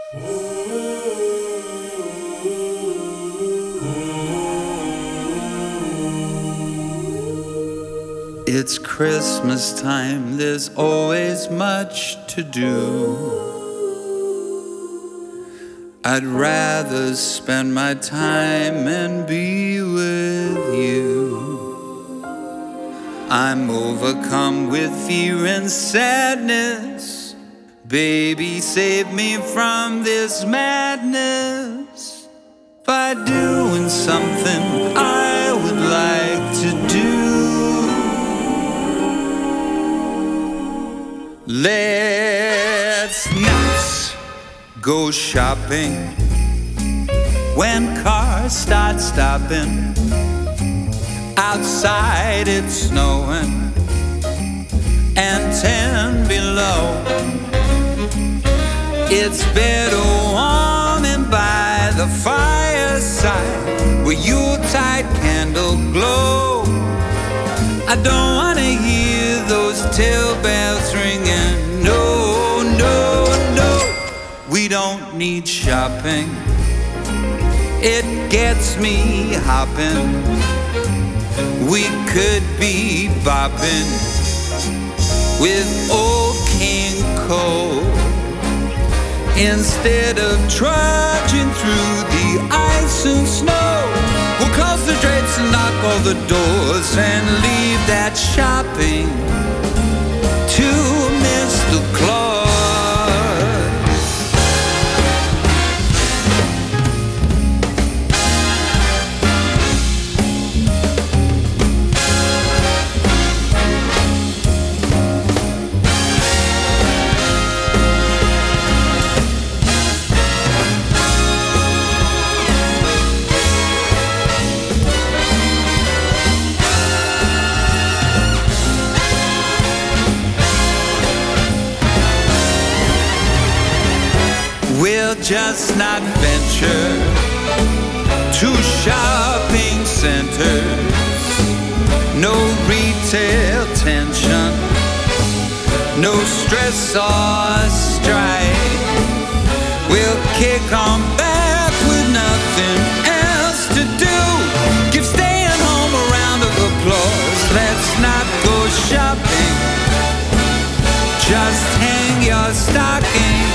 It's Christmas time, there's always much to do. I'd rather spend my time and be with you. I'm overcome with fear and sadness. Baby, save me from this madness by doing something I would like to do. Let's not go shopping when cars start stopping. Outside it's snowing and 10 below. It's better warming by the fireside where Yuletide candle glow. I don't wanna hear those tail bells ringing. No, no, no. We don't need shopping. It gets me hopping. We could be bopping with old King Cole instead of trudging through the ice and snow. We'll close the drapes and knock all the doors and leave that shopping to Mr. Claus. We'll just not venture to shopping centers. No retail tension, no stress or strife. We'll kick on back with nothing else to do. Give staying home a round of applause. Let's not go shopping. Just hang your stocking